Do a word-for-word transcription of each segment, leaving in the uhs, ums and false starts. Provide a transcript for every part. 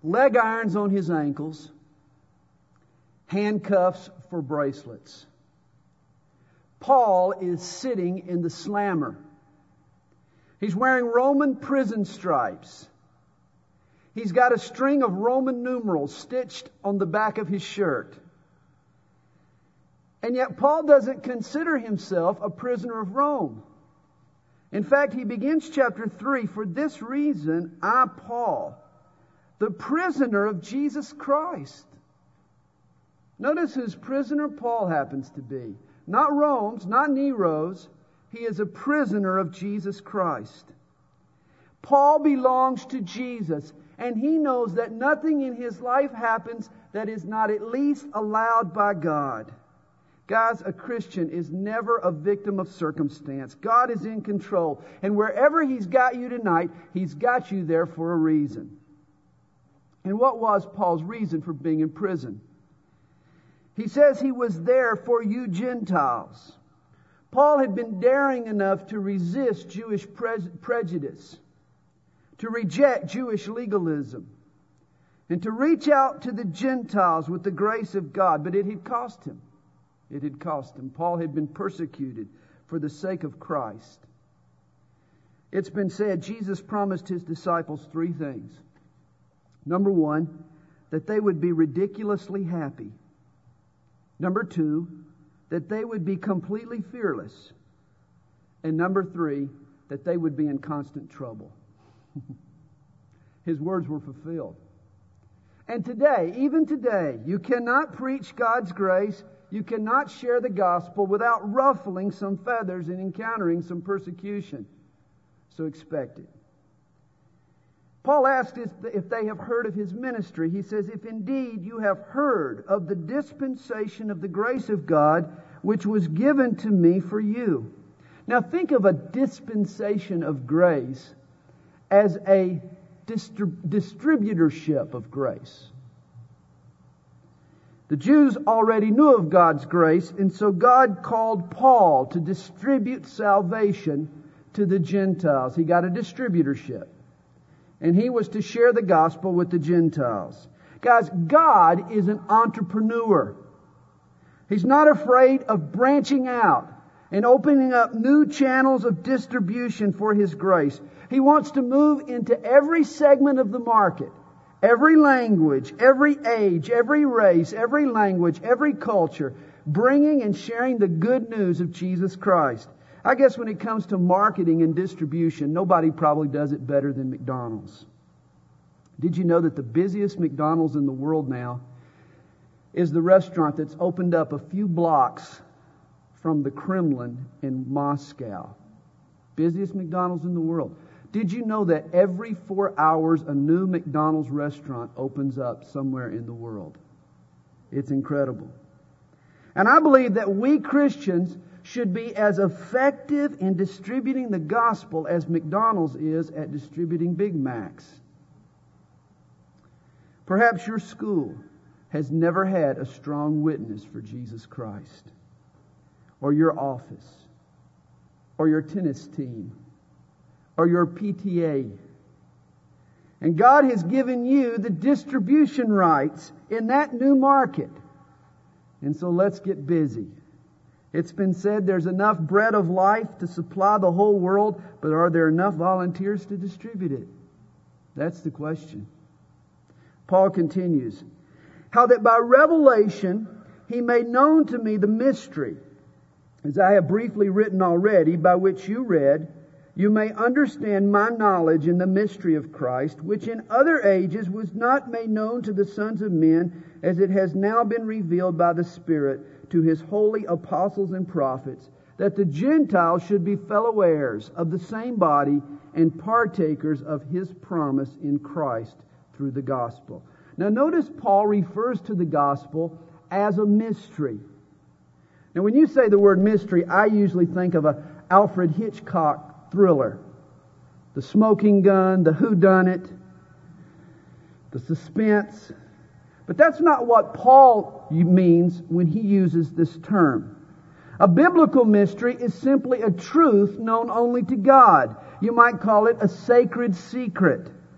leg irons on his ankles, handcuffs for bracelets. Paul is sitting in the slammer. He's wearing Roman prison stripes. He's got a string of Roman numerals stitched on the back of his shirt. And yet Paul doesn't consider himself a prisoner of Rome. In fact, he begins chapter three, "For this reason, I, Paul, the prisoner of Jesus Christ." Notice whose prisoner Paul happens to be. Not Rome's, not Nero's. He is a prisoner of Jesus Christ. Paul belongs to Jesus, and he knows that nothing in his life happens that is not at least allowed by God. Guys, a Christian is never a victim of circumstance. God is in control. And wherever He's got you tonight, He's got you there for a reason. And what was Paul's reason for being in prison? He says he was there for you Gentiles. Paul had been daring enough to resist Jewish pre- prejudice, to reject Jewish legalism, and to reach out to the Gentiles with the grace of God. But it had cost him. It had cost him. Paul had been persecuted for the sake of Christ. It's been said Jesus promised His disciples three things. Number one, that they would be ridiculously happy. Number two, that they would be completely fearless. And number three, that they would be in constant trouble. His words were fulfilled. And today, even today, you cannot preach God's grace, you cannot share the gospel without ruffling some feathers and encountering some persecution. So expect it. Paul asked if they have heard of his ministry. He says, "If indeed you have heard of the dispensation of the grace of God, which was given to me for you." Now think of a dispensation of grace as a distrib- distributorship of grace. The Jews already knew of God's grace, and so God called Paul to distribute salvation to the Gentiles. He got a distributorship. And he was to share the gospel with the Gentiles. Guys, God is an entrepreneur. He's not afraid of branching out and opening up new channels of distribution for His grace. He wants to move into every segment of the market, every language, every age, every race, every language, every culture, bringing and sharing the good news of Jesus Christ. I guess when it comes to marketing and distribution, nobody probably does it better than McDonald's. Did you know that the busiest McDonald's in the world now is the restaurant that's opened up a few blocks from the Kremlin in Moscow? Busiest McDonald's in the world. Did you know that every four hours a new McDonald's restaurant opens up somewhere in the world? It's incredible. And I believe that we Christians should be as effective in distributing the gospel as McDonald's is at distributing Big Macs. Perhaps your school has never had a strong witness for Jesus Christ, or your office, or your tennis team, or your P T A. And God has given you the distribution rights in that new market. And so let's get busy. It's been said there's enough bread of life to supply the whole world, but are there enough volunteers to distribute it? That's the question. Paul continues, "How that by revelation He made known to me the mystery, as I have briefly written already, by which you read, you may understand my knowledge in the mystery of Christ, which in other ages was not made known to the sons of men, as it has now been revealed by the Spirit to His holy apostles and prophets, that the Gentiles should be fellow heirs of the same body and partakers of His promise in Christ through the gospel." Now notice Paul refers to the gospel as a mystery. Now when you say the word mystery, I usually think of a Alfred Hitchcock thriller. The smoking gun, the whodunit, the suspense. But that's not what Paul means when he uses this term. A biblical mystery is simply a truth known only to God. You might call it a sacred secret.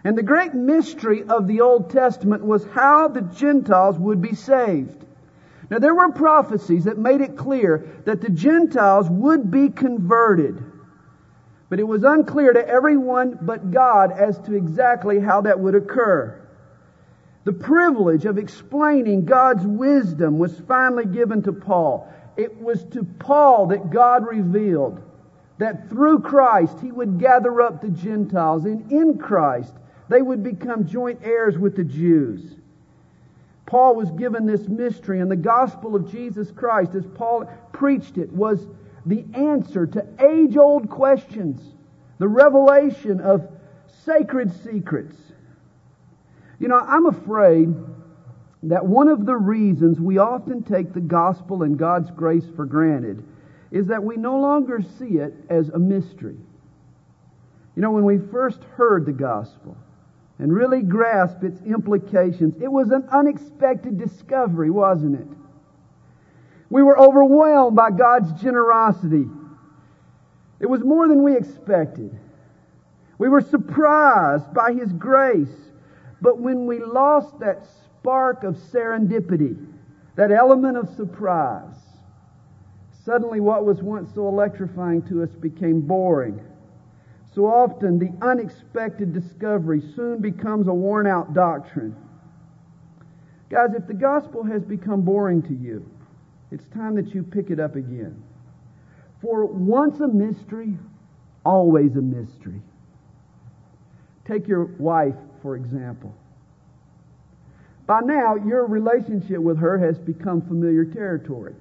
And the great mystery of the Old Testament was how the Gentiles would be saved. Now, there were prophecies that made it clear that the Gentiles would be converted. But it was unclear to everyone but God as to exactly how that would occur. The privilege of explaining God's wisdom was finally given to Paul. It was to Paul that God revealed that through Christ He would gather up the Gentiles, and in Christ they would become joint heirs with the Jews. Paul was given this mystery, and the gospel of Jesus Christ, as Paul preached it, was the answer to age-old questions, the revelation of sacred secrets. You know, I'm afraid that one of the reasons we often take the gospel and God's grace for granted is that we no longer see it as a mystery. You know, when we first heard the gospel and really grasped its implications, it was an unexpected discovery, wasn't it? We were overwhelmed by God's generosity. It was more than we expected. We were surprised by His grace. But when we lost that spark of serendipity, that element of surprise, suddenly what was once so electrifying to us became boring. So often the unexpected discovery soon becomes a worn-out doctrine. Guys, if the gospel has become boring to you, it's time that you pick it up again. For once a mystery, always a mystery. Take your wife, for example. By now, your relationship with her has become familiar territory.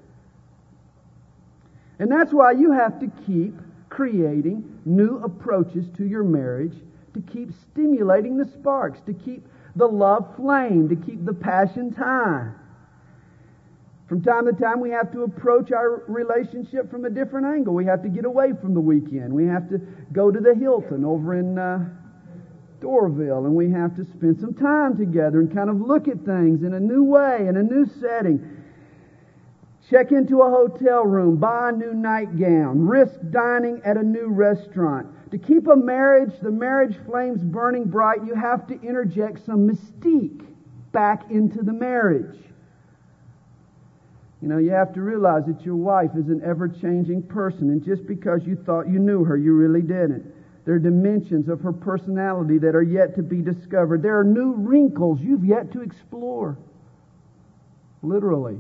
And that's why you have to keep creating new approaches to your marriage, to keep stimulating the sparks, to keep the love flame, to keep the passions high. From time to time, we have to approach our relationship from a different angle. We have to get away from the weekend. We have to go to the Hilton over in uh, Dorville, and we have to spend some time together and kind of look at things in a new way, in a new setting. Check into a hotel room, buy a new nightgown, risk dining at a new restaurant. To keep a marriage, the marriage flames burning bright, you have to interject some mystique back into the marriage. You know, you have to realize that your wife is an ever-changing person, and just because you thought you knew her, you really didn't. There are dimensions of her personality that are yet to be discovered. There are new wrinkles you've yet to explore. Literally.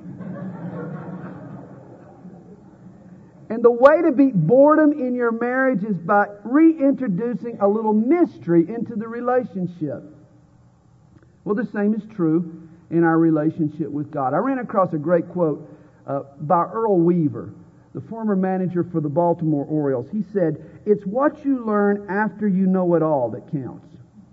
And the way to beat boredom in your marriage is by reintroducing a little mystery into the relationship. Well, the same is true in our relationship with God. I ran across a great quote uh, by Earl Weaver, the former manager for the Baltimore Orioles. He said, "It's what you learn after you know it all that counts."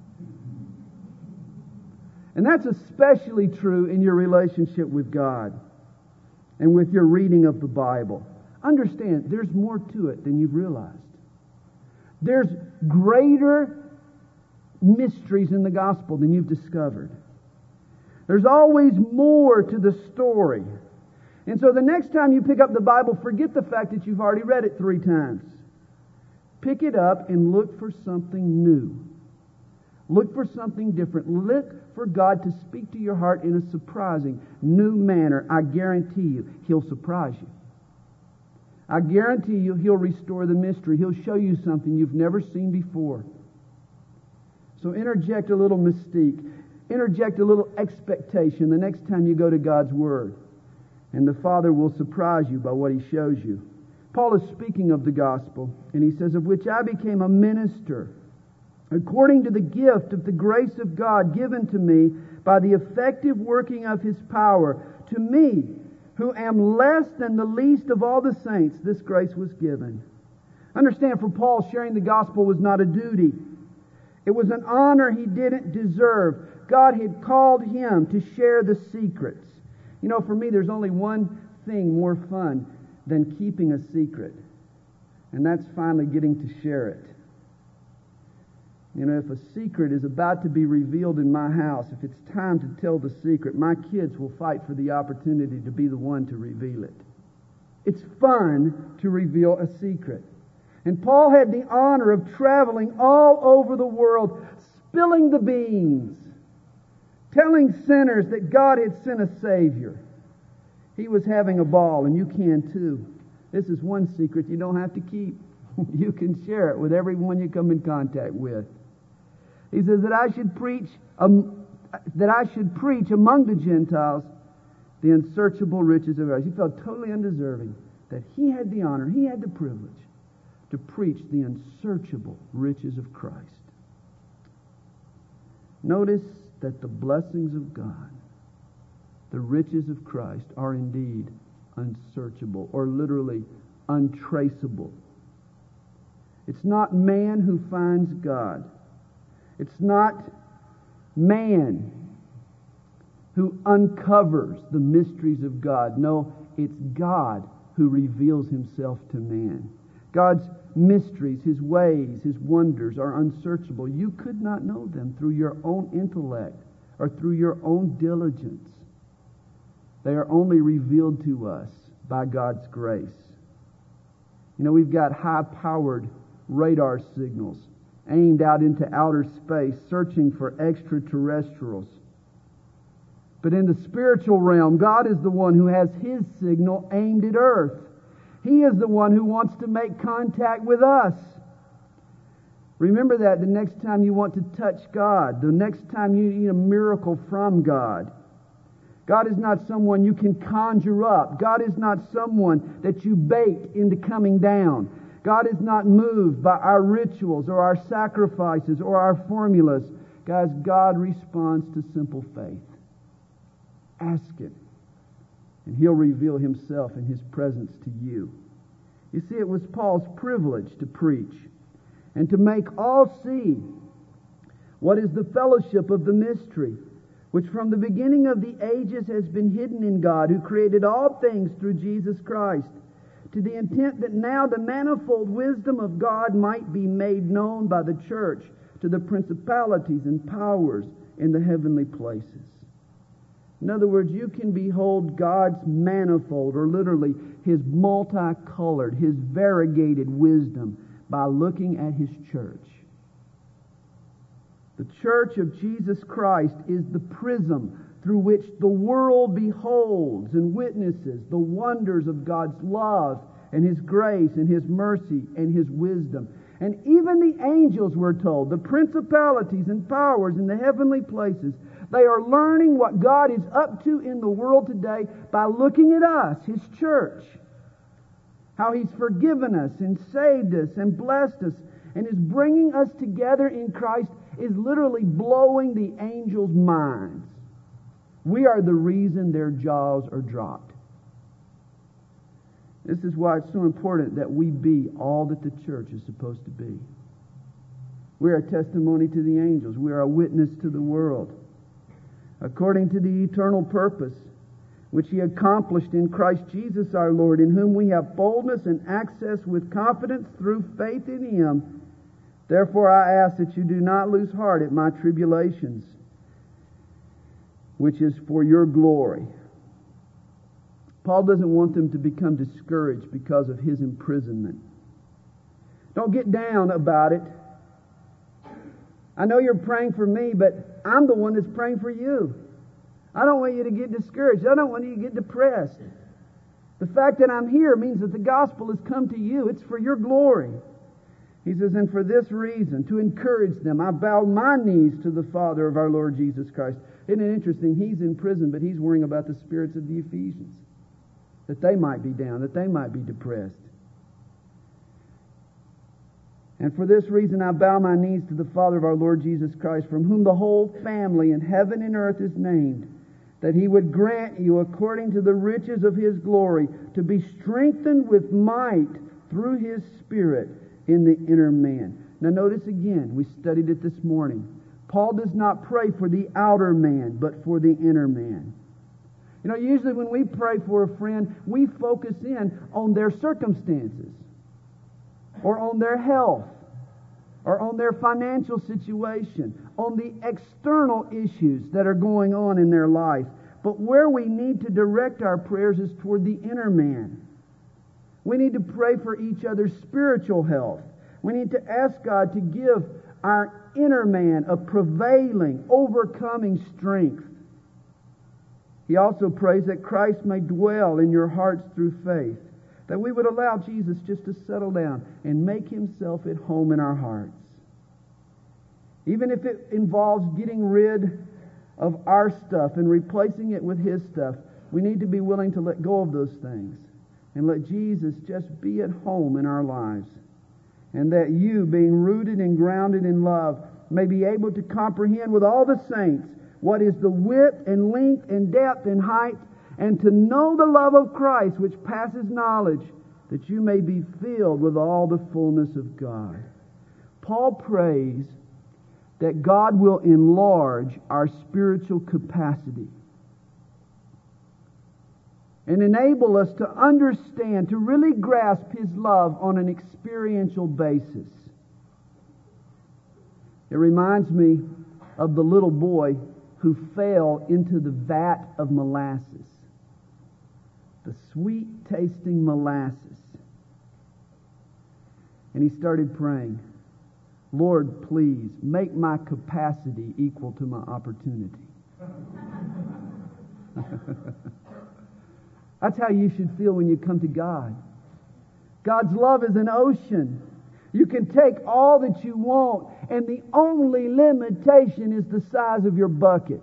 And that's especially true in your relationship with God and with your reading of the Bible. Understand, there's more to it than you've realized. There's greater mysteries in the gospel than you've discovered. There's always more to the story. And so the next time you pick up the Bible, forget the fact that you've already read it three times. Pick it up and look for something new. Look for something different. Look for God to speak to your heart in a surprising, new manner. I guarantee you, He'll surprise you. I guarantee you, He'll restore the mystery. He'll show you something you've never seen before. So interject a little mystique. Interject a little expectation the next time you go to God's Word. And the Father will surprise you by what He shows you. Paul is speaking of the gospel, and he says, "Of which I became a minister, according to the gift of the grace of God given to me by the effective working of His power. To me, who am less than the least of all the saints, this grace was given." Understand, for Paul, sharing the gospel was not a duty. It was an honor he didn't deserve. God had called him to share the secrets. You know, for me, there's only one thing more fun than keeping a secret. And that's finally getting to share it. You know, if a secret is about to be revealed in my house, if it's time to tell the secret, my kids will fight for the opportunity to be the one to reveal it. It's fun to reveal a secret. And Paul had the honor of traveling all over the world, spilling the beans, telling sinners that God had sent a Savior. He was having a ball, and you can too. This is one secret you don't have to keep. You can share it with everyone you come in contact with. He says that I should preach um, that I should preach among the Gentiles the unsearchable riches of Christ. He felt totally undeserving that he had the honor, he had the privilege to preach the unsearchable riches of Christ. Notice that the blessings of God, the riches of Christ, are indeed unsearchable, or literally untraceable. It's not man who finds God. It's not man who uncovers the mysteries of God. No, it's God who reveals himself to man. God's mysteries, his ways, his wonders are unsearchable. You could not know them through your own intellect or through your own diligence. They are only revealed to us by God's grace. You know, we've got high-powered radar signals aimed out into outer space, searching for extraterrestrials. But in the spiritual realm, God is the one who has His signal aimed at earth. He is the one who wants to make contact with us. Remember that the next time you want to touch God, the next time you need a miracle from God. God is not someone you can conjure up. God is not someone that you bait into coming down. God is not moved by our rituals or our sacrifices or our formulas. Guys, God responds to simple faith. Ask it, and He'll reveal Himself and His presence to you. You see, it was Paul's privilege to preach and to make all see what is the fellowship of the mystery, which from the beginning of the ages has been hidden in God, who created all things through Jesus Christ, to the intent that now the manifold wisdom of God might be made known by the church to the principalities and powers in the heavenly places. In other words, you can behold God's manifold, or literally His multicolored, His variegated wisdom by looking at His church. The church of Jesus Christ is the prism through which the world beholds and witnesses the wonders of God's love and His grace and His mercy and His wisdom. And even the angels, we're told, the principalities and powers in the heavenly places, they are learning what God is up to in the world today by looking at us, His church. How He's forgiven us and saved us and blessed us and is bringing us together in Christ is literally blowing the angels' minds. We are the reason their jaws are dropped. This is why it's so important that we be all that the church is supposed to be. We are a testimony to the angels. We are a witness to the world. According to the eternal purpose which He accomplished in Christ Jesus our Lord, in whom we have boldness and access with confidence through faith in Him. Therefore I ask that you do not lose heart at my tribulations, which is for your glory. Paul doesn't want them to become discouraged because of his imprisonment. Don't get down about it. I know you're praying for me, but I'm the one that's praying for you. I don't want you to get discouraged. I don't want you to get depressed. The fact that I'm here means that the gospel has come to you. It's for your glory. He says, and for this reason, to encourage them, I bow my knees to the Father of our Lord Jesus Christ. Isn't it interesting? He's in prison, but he's worrying about the spirits of the Ephesians. That they might be down, that they might be depressed. And for this reason I bow my knees to the Father of our Lord Jesus Christ, from whom the whole family in heaven and earth is named, that He would grant you, according to the riches of His glory, to be strengthened with might through His Spirit in the inner man. Now notice again, we studied it this morning. Paul does not pray for the outer man, but for the inner man. You know, usually when we pray for a friend, we focus in on their circumstances, or on their health, or on their financial situation, on the external issues that are going on in their life. But where we need to direct our prayers is toward the inner man. We need to pray for each other's spiritual health. We need to ask God to give our inner man a prevailing, overcoming strength. He also prays that Christ may dwell in your hearts through faith, that we would allow Jesus just to settle down and make Himself at home in our hearts. Even if it involves getting rid of our stuff and replacing it with His stuff, we need to be willing to let go of those things and let Jesus just be at home in our lives. And that you, being rooted and grounded in love, may be able to comprehend with all the saints what is the width and length and depth and height, and to know the love of Christ which passes knowledge, that you may be filled with all the fullness of God. Paul prays that God will enlarge our spiritual capacity and enable us to understand, to really grasp His love on an experiential basis. It reminds me of the little boy who fell into the vat of molasses, the sweet-tasting molasses. And he started praying, Lord, please make my capacity equal to my opportunity. That's how you should feel when you come to God. God's love is an ocean. You can take all that you want, and the only limitation is the size of your bucket.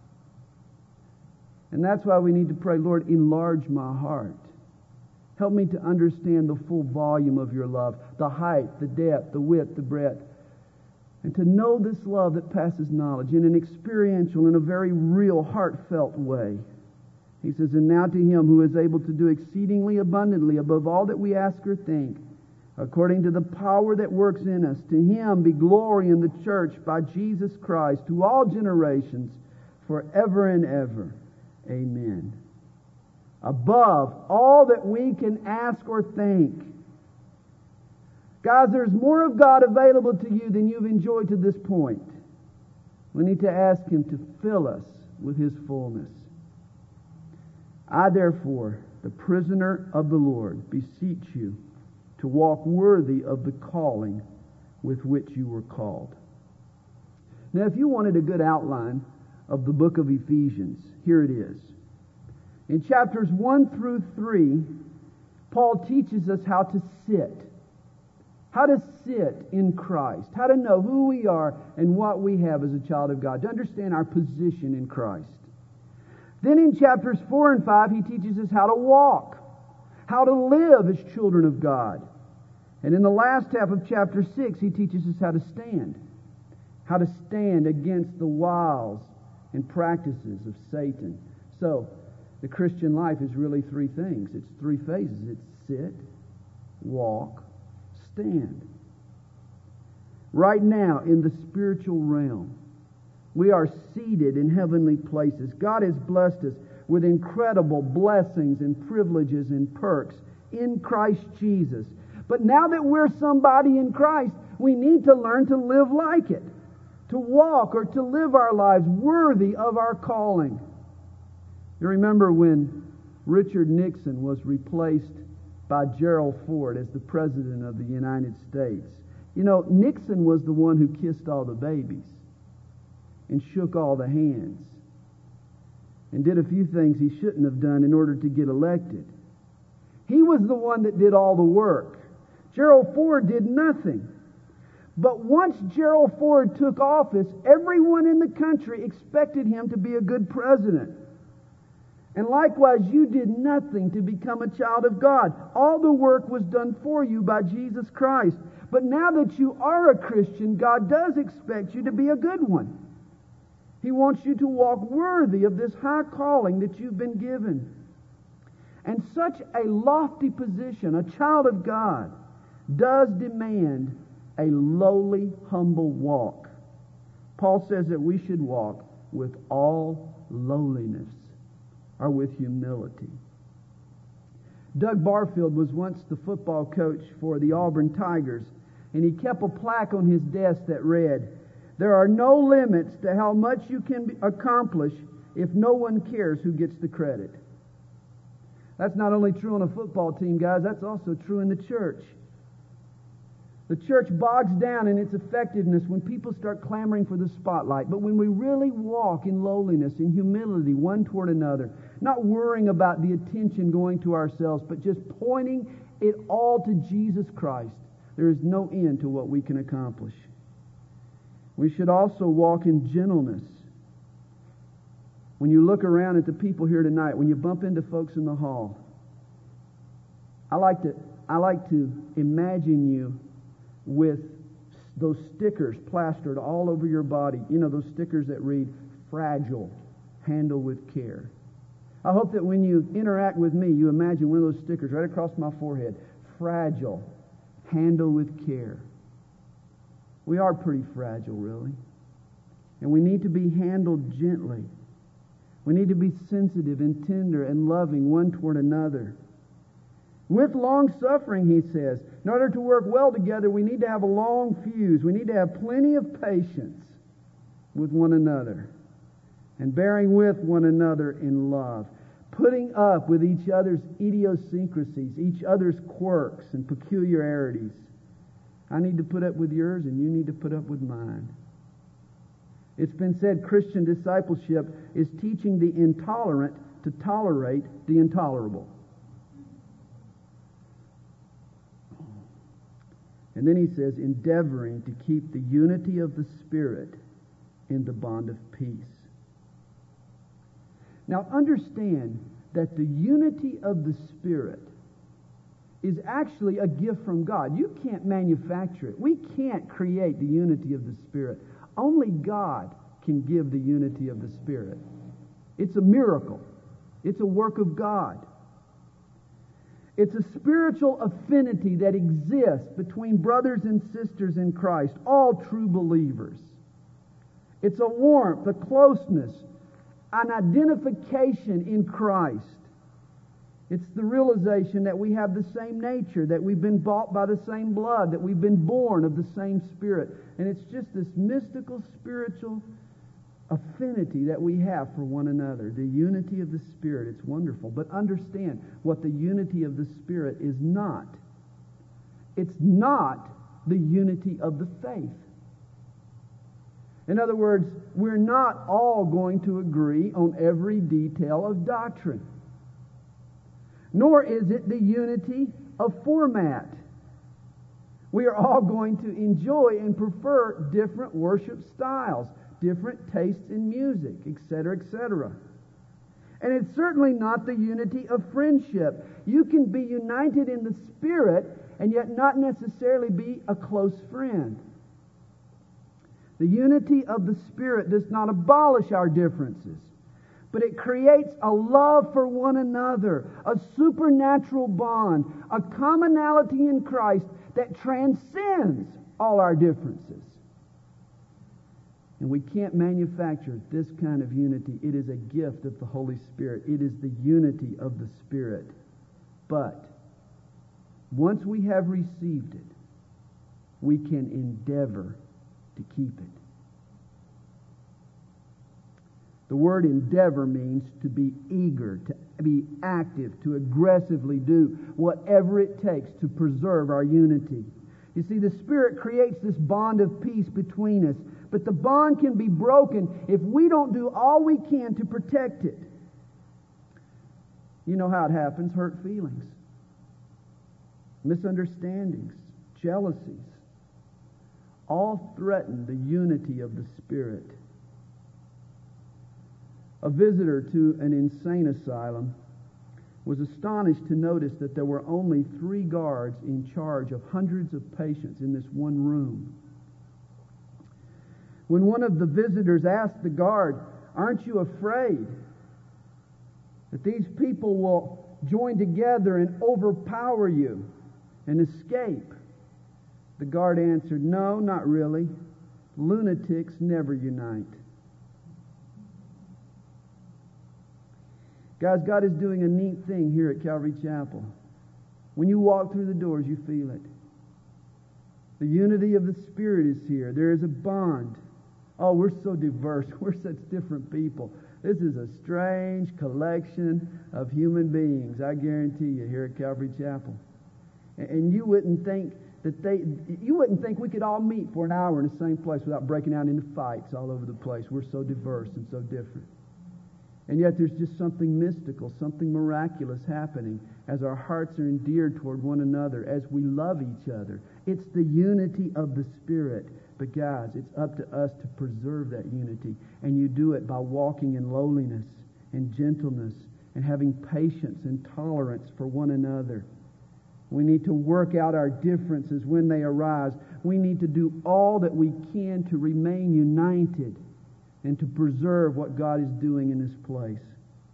And that's why we need to pray, Lord, enlarge my heart. Help me to understand the full volume of your love, the height, the depth, the width, the breadth. And to know this love that passes knowledge in an experiential, in a very real, heartfelt way. He says, and now to Him who is able to do exceedingly abundantly above all that we ask or think, according to the power that works in us, to Him be glory in the church by Jesus Christ, to all generations, forever and ever. Amen. Above all that we can ask or think. Guys, there's more of God available to you than you've enjoyed to this point. We need to ask Him to fill us with His fullness. I, therefore, the prisoner of the Lord, beseech you to walk worthy of the calling with which you were called. Now, if you wanted a good outline of the book of Ephesians, here it is. In chapters one through three, Paul teaches us how to sit. How to sit in Christ. How to know who we are and what we have as a child of God. To understand our position in Christ. Then in chapters four and five, he teaches us how to walk. How to live as children of God. And in the last half of chapter six, he teaches us how to stand. How to stand against the wiles and practices of Satan. So, the Christian life is really three things. It's three phases. It's sit, walk, stand. Right now, in the spiritual realm, we are seated in heavenly places. God has blessed us with incredible blessings and privileges and perks in Christ Jesus. But now that we're somebody in Christ, we need to learn to live like it. To walk or to live our lives worthy of our calling. You remember when Richard Nixon was replaced by Gerald Ford as the President of the United States. You know, Nixon was the one who kissed all the babies and shook all the hands and did a few things he shouldn't have done in order to get elected. He was the one that did all the work. Gerald Ford did nothing. But once Gerald Ford took office, everyone in the country expected him to be a good president. And likewise, you did nothing to become a child of God. All the work was done for you by Jesus Christ. But now that you are a Christian, God does expect you to be a good one. He wants you to walk worthy of this high calling that you've been given. And such a lofty position, a child of God, does demand a lowly, humble walk. Paul says that we should walk with all lowliness, or with humility. Doug Barfield was once the football coach for the Auburn Tigers, and he kept a plaque on his desk that read, "There are no limits to how much you can accomplish if no one cares who gets the credit." That's not only true on a football team, guys, that's also true in the church. The church bogs down in its effectiveness when people start clamoring for the spotlight. But when we really walk in lowliness, in humility, one toward another, not worrying about the attention going to ourselves, but just pointing it all to Jesus Christ, there is no end to what we can accomplish. We should also walk in gentleness. When you look around at the people here tonight, when you bump into folks in the hall, I like to, I like to imagine you with those stickers plastered all over your body. You know, those stickers that read, fragile, handle with care. I hope that when you interact with me, you imagine one of those stickers right across my forehead. Fragile, handle with care. We are pretty fragile, really. And we need to be handled gently. We need to be sensitive and tender and loving one toward another. With long suffering, he says, in order to work well together, we need to have a long fuse. We need to have plenty of patience with one another and bearing with one another in love, putting up with each other's idiosyncrasies, each other's quirks and peculiarities. I need to put up with yours, and you need to put up with mine. It's been said Christian discipleship is teaching the intolerant to tolerate the intolerable. And then he says, endeavoring to keep the unity of the Spirit in the bond of peace. Now understand that the unity of the Spirit is actually a gift from God. You can't manufacture it. We can't create the unity of the Spirit. Only God can give the unity of the Spirit. It's a miracle. It's a work of God. It's a spiritual affinity that exists between brothers and sisters in Christ, all true believers. It's a warmth, a closeness, an identification in Christ. It's the realization that we have the same nature, that we've been bought by the same blood, that we've been born of the same Spirit. And it's just this mystical spiritual affinity that we have for one another. The unity of the Spirit. It's wonderful. But understand what the unity of the Spirit is not. It's not the unity of the faith. In other words, we're not all going to agree on every detail of doctrine. Nor is it the unity of format. We are all going to enjoy and prefer different worship styles, different tastes in music, et cetera, et cetera. And it's certainly not the unity of friendship. You can be united in the Spirit and yet not necessarily be a close friend. The unity of the Spirit does not abolish our differences, but it creates a love for one another, a supernatural bond, a commonality in Christ that transcends all our differences. And we can't manufacture this kind of unity. It is a gift of the Holy Spirit. It is the unity of the Spirit. But once we have received it, we can endeavor to keep it. The word endeavor means to be eager, to be active, to aggressively do whatever it takes to preserve our unity. You see, the Spirit creates this bond of peace between us, but the bond can be broken if we don't do all we can to protect it. You know how it happens: hurt feelings, misunderstandings, jealousies, all threaten the unity of the Spirit. A visitor to an insane asylum was astonished to notice that there were only three guards in charge of hundreds of patients in this one room. When one of the visitors asked the guard, "Aren't you afraid that these people will join together and overpower you and escape?" The guard answered, "No, not really. Lunatics never unite." Guys, God is doing a neat thing here at Calvary Chapel. When you walk through the doors, you feel it. The unity of the Spirit is here. There is a bond. Oh, we're so diverse. We're such different people. This is a strange collection of human beings, I guarantee you, here at Calvary Chapel. And you wouldn't think that they, you wouldn't think we could all meet for an hour in the same place without breaking out into fights all over the place. We're so diverse and so different. And yet there's just something mystical, something miraculous happening as our hearts are endeared toward one another, as we love each other. It's the unity of the Spirit. But guys, it's up to us to preserve that unity. And you do it by walking in lowliness and gentleness and having patience and tolerance for one another. We need to work out our differences when they arise. We need to do all that we can to remain united and to preserve what God is doing in this place.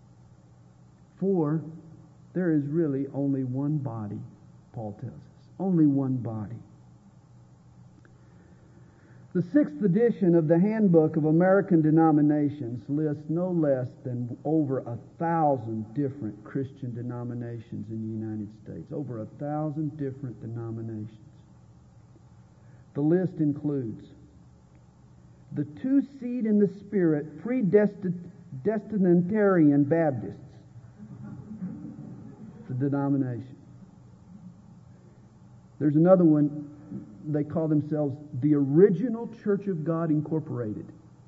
For there is really only one body, Paul tells us. Only one body. The sixth edition of the Handbook of American Denominations lists no less than over a thousand different Christian denominations in the United States. Over a thousand different denominations. The list includes the two-seed in the Spirit predestinatarian Baptists. It's a denomination. There's another one. They call themselves the Original Church of God Incorporated.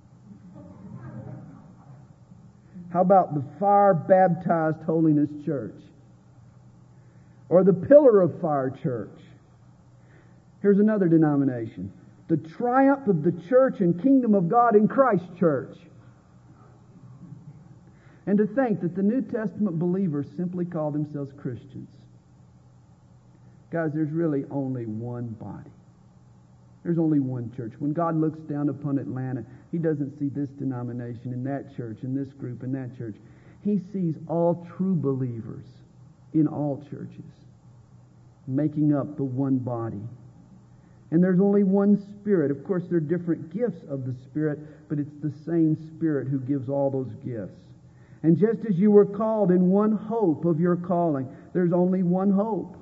How about the Fire Baptized Holiness Church? Or the Pillar of Fire Church? Here's another denomination. The Triumph of the Church and Kingdom of God in Christ Church. And to think that the New Testament believers simply call themselves Christians. Guys, there's really only one body. There's only one church. When God looks down upon Atlanta, He doesn't see this denomination and that church and this group and that church. He sees all true believers in all churches, making up the one body. And there's only one Spirit. Of course, there are different gifts of the Spirit, but it's the same Spirit who gives all those gifts. And just as you were called in one hope of your calling, there's only one hope.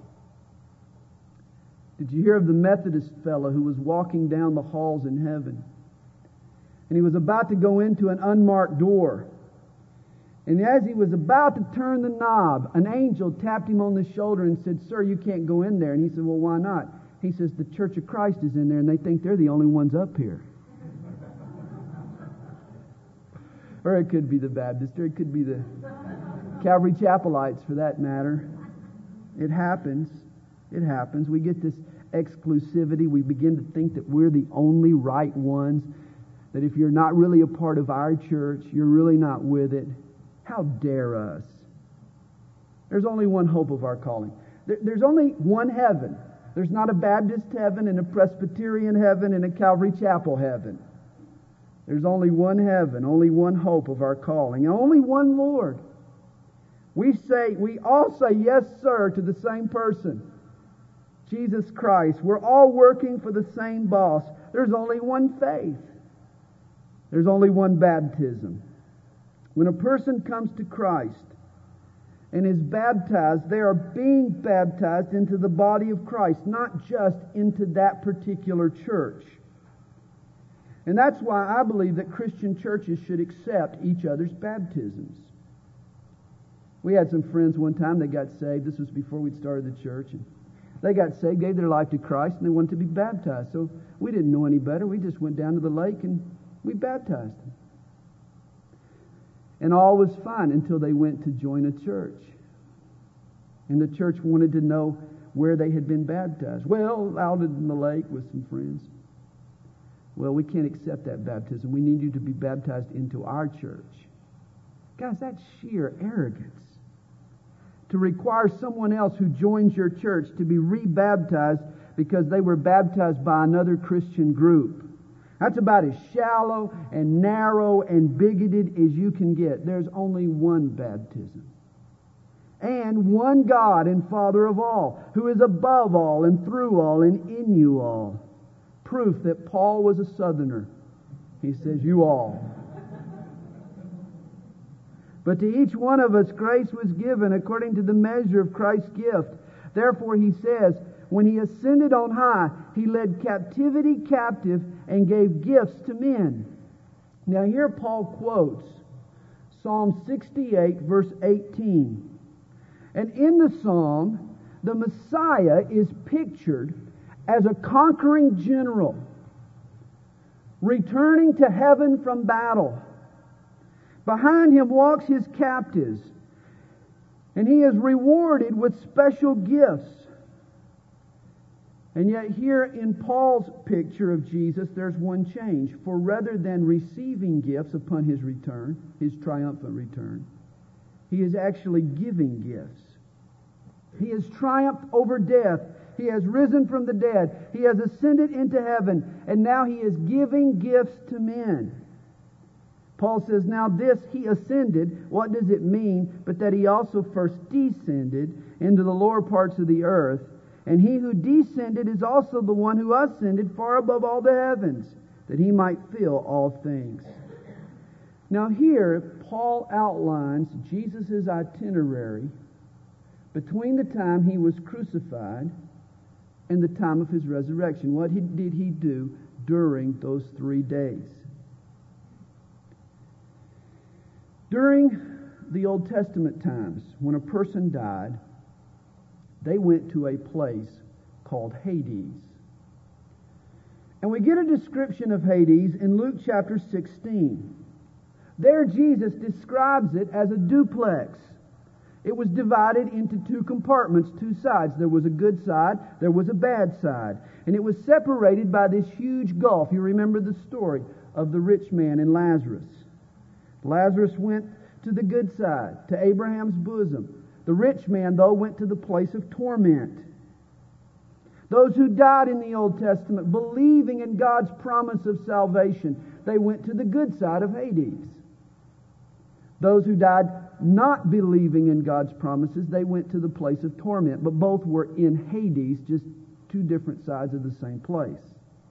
Did you hear of the Methodist fellow who was walking down the halls in heaven? And he was about to go into an unmarked door. And as he was about to turn the knob, an angel tapped him on the shoulder and said, "Sir, you can't go in there." And he said, "Well, why not?" He says, "The Church of Christ is in there and they think they're the only ones up here." Or it could be the Baptist, or it could be the Calvary Chapelites for that matter. It happens. It happens. We get this exclusivity. We begin to think that we're the only right ones. That if you're not really a part of our church, you're really not with it. How dare us? There's only one hope of our calling. There, there's only one heaven. There's not a Baptist heaven and a Presbyterian heaven and a Calvary Chapel heaven. There's only one heaven, only one hope of our calling, and only one Lord. We say, we all say yes, sir, to the same person, Jesus Christ. We're all working for the same boss. There's only one faith. There's only one baptism. When a person comes to Christ and is baptized, they are being baptized into the body of Christ, not just into that particular church. And that's why I believe that Christian churches should accept each other's baptisms. We had some friends one time that got saved. This was before we'd started the church. And they got saved, gave their life to Christ, and they wanted to be baptized. So we didn't know any better. We just went down to the lake and we baptized them. And all was fine until they went to join a church. And the church wanted to know where they had been baptized. Well, out in the lake with some friends. Well, we can't accept that baptism. We need you to be baptized into our church. Guys, that's sheer arrogance. To require someone else who joins your church to be rebaptized because they were baptized by another Christian group. That's about as shallow and narrow and bigoted as you can get. There's only one baptism. And one God and Father of all, who is above all and through all and in you all. Proof that Paul was a Southerner. He says, you all. But to each one of us grace was given according to the measure of Christ's gift. Therefore he says, when he ascended on high, he led captivity captive and gave gifts to men. Now here Paul quotes Psalm sixty-eight, verse eighteen. And in the psalm, the Messiah is pictured as a conquering general, returning to heaven from battle. Behind him walks his captives, and he is rewarded with special gifts. And yet here in Paul's picture of Jesus, there's one change. For rather than receiving gifts upon his return, his triumphant return, he is actually giving gifts. He has triumphed over death. He has risen from the dead. He has ascended into heaven. And now he is giving gifts to men. Paul says, now this he ascended. What does it mean? But that he also first descended into the lower parts of the earth. And he who descended is also the one who ascended far above all the heavens, that he might fill all things. Now here, Paul outlines Jesus' itinerary between the time he was crucified and the time of his resurrection. What he, did he do during those three days? During the Old Testament times, when a person died, they went to a place called Hades. And we get a description of Hades in Luke chapter sixteen. There Jesus describes it as a duplex. It was divided into two compartments, two sides. There was a good side, there was a bad side. And it was separated by this huge gulf. You remember the story of the rich man and Lazarus. Lazarus went to the good side, to Abraham's bosom. The rich man, though, went to the place of torment. Those who died in the Old Testament, believing in God's promise of salvation, they went to the good side of Hades. Those who died not believing in God's promises, they went to the place of torment. But both were in Hades, just two different sides of the same place.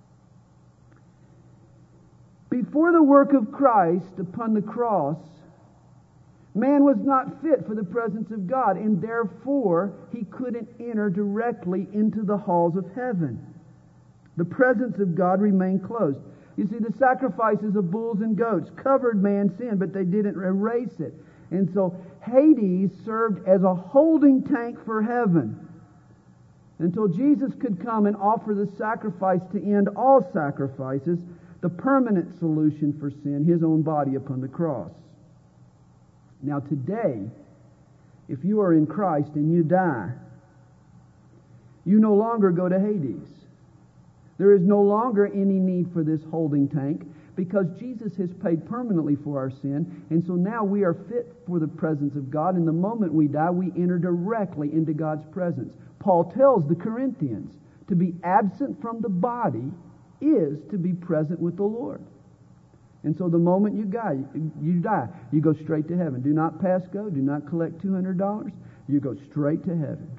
Before the work of Christ upon the cross, man was not fit for the presence of God, and therefore he couldn't enter directly into the halls of heaven. The presence of God remained closed. You see, the sacrifices of bulls and goats covered man's sin, but they didn't erase it. And so Hades served as a holding tank for heaven until Jesus could come and offer the sacrifice to end all sacrifices, the permanent solution for sin, his own body upon the cross. Now today, if you are in Christ and you die, you no longer go to Hades. There is no longer any need for this holding tank because Jesus has paid permanently for our sin, and so now we are fit for the presence of God, and the moment we die, we enter directly into God's presence. Paul tells the Corinthians to be absent from the body is to be present with the Lord. And so the moment you die, you die, you go straight to heaven. Do not pass go. Do not collect two hundred dollars. You go straight to heaven.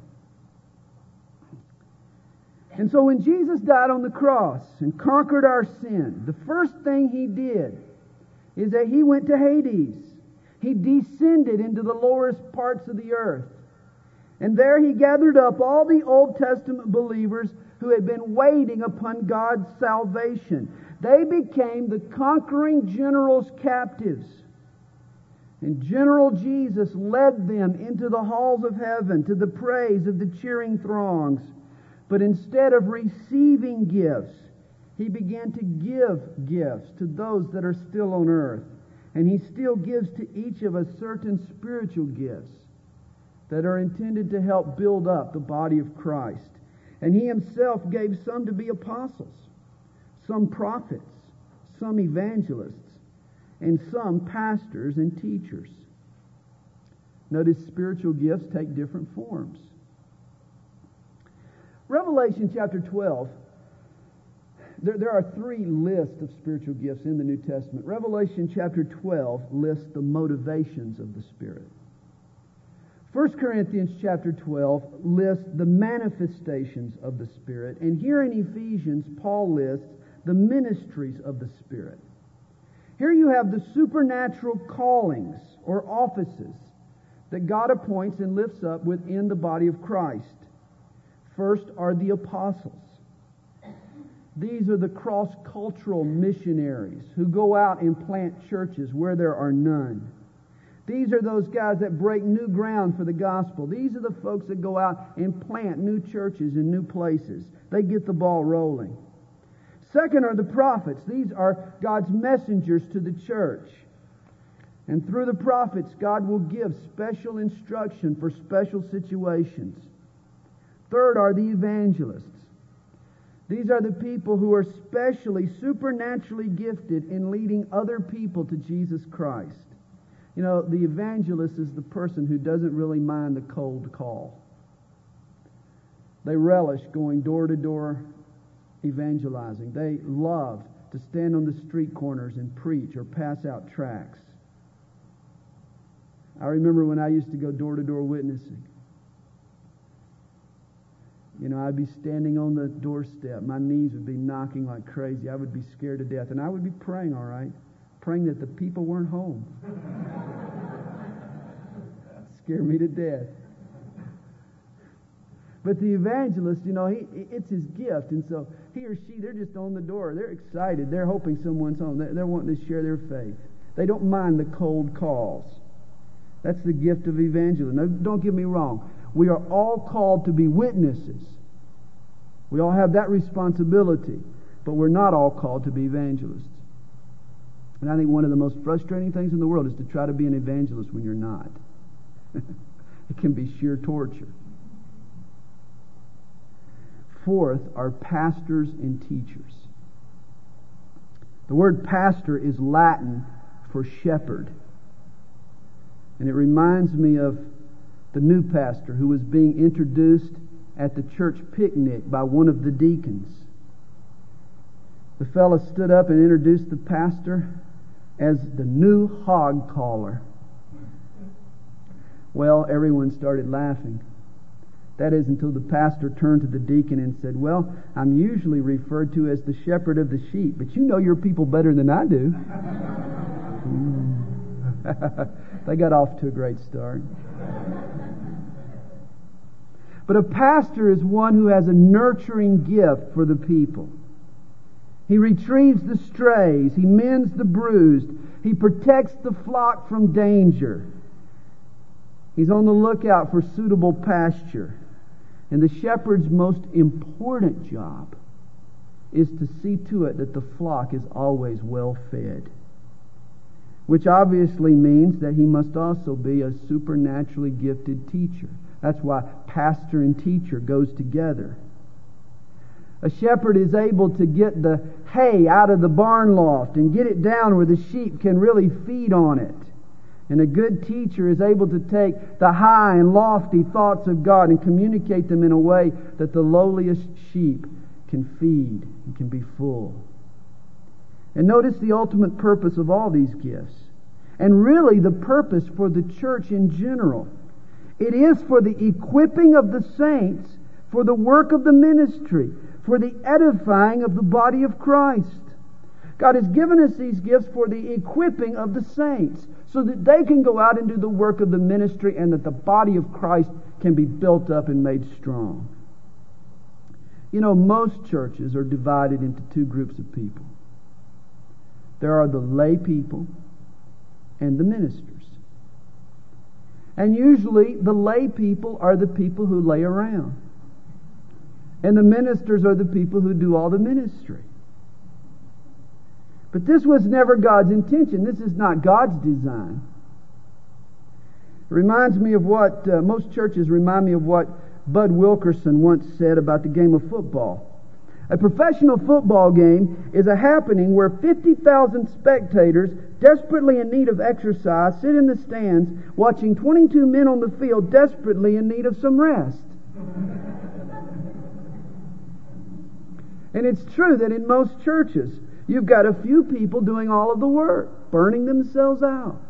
And so when Jesus died on the cross and conquered our sin, the first thing he did is that he went to Hades. He descended into the lowest parts of the earth. And there he gathered up all the Old Testament believers who had been waiting upon God's salvation. They became the conquering general's captives. And General Jesus led them into the halls of heaven to the praise of the cheering throngs. But instead of receiving gifts, he began to give gifts to those that are still on earth. And he still gives to each of us certain spiritual gifts that are intended to help build up the body of Christ. And he himself gave some to be apostles, some prophets, some evangelists, and some pastors and teachers. Notice spiritual gifts take different forms. Revelation chapter twelve, there, there are three lists of spiritual gifts in the New Testament. Revelation chapter twelve lists the motivations of the Spirit. First Corinthians chapter twelve lists the manifestations of the Spirit. And here in Ephesians, Paul lists the ministries of the Spirit. Here you have the supernatural callings or offices that God appoints and lifts up within the body of Christ. First are the apostles. These are the cross-cultural missionaries who go out and plant churches where there are none. These are those guys that break new ground for the gospel. These are the folks that go out and plant new churches in new places. They get the ball rolling. Second are the prophets. These are God's messengers to the church. And through the prophets, God will give special instruction for special situations. Third are the evangelists. These are the people who are specially, supernaturally gifted in leading other people to Jesus Christ. You know, the evangelist is the person who doesn't really mind the cold call. They relish going door to door evangelizing. They love to stand on the street corners and preach or pass out tracts. I remember when I used to go door to door witnessing. You know, I'd be standing on the doorstep. My knees would be knocking like crazy. I would be scared to death. And I would be praying, all right, praying that the people weren't home. Scare me to death. But the evangelist, you know, he, it's his gift. And so he or she, they're just on the door. They're excited. They're hoping someone's home. They're, they're wanting to share their faith. They don't mind the cold calls. That's the gift of evangelism. Now, don't get me wrong. We are all called to be witnesses. We all have that responsibility. But we're not all called to be evangelists. And I think one of the most frustrating things in the world is to try to be an evangelist when you're not. It can be sheer torture. Fourth are pastors and teachers. The word pastor is Latin for shepherd. And it reminds me of the new pastor who was being introduced at the church picnic by one of the deacons. The fellow stood up and introduced the pastor as the new hog caller. Well, everyone started laughing. That is, until the pastor turned to the deacon and said, well, I'm usually referred to as the shepherd of the sheep, but you know your people better than I do. They got off to a great start. But a pastor is one who has a nurturing gift for the people. He retrieves the strays. He mends the bruised. He protects the flock from danger. He's on the lookout for suitable pasture. And the shepherd's most important job is to see to it that the flock is always well fed. Which obviously means that he must also be a supernaturally gifted teacher. That's why pastor and teacher goes together. A shepherd is able to get the hay out of the barn loft and get it down where the sheep can really feed on it. And a good teacher is able to take the high and lofty thoughts of God and communicate them in a way that the lowliest sheep can feed and can be full. And notice the ultimate purpose of all these gifts. And really the purpose for the church in general. It is for the equipping of the saints, for the work of the ministry, for the edifying of the body of Christ. God has given us these gifts for the equipping of the saints, so that they can go out and do the work of the ministry and that the body of Christ can be built up and made strong. You know, most churches are divided into two groups of people. There are the lay people and the ministers. And usually the lay people are the people who lay around. And the ministers are the people who do all the ministry. But this was never God's intention. This is not God's design. It reminds me of what, uh, most churches remind me of what Bud Wilkerson once said about the game of football. A professional football game is a happening where fifty thousand spectators, desperately in need of exercise, sit in the stands watching twenty-two men on the field desperately in need of some rest. And it's true that in most churches, you've got a few people doing all of the work, burning themselves out.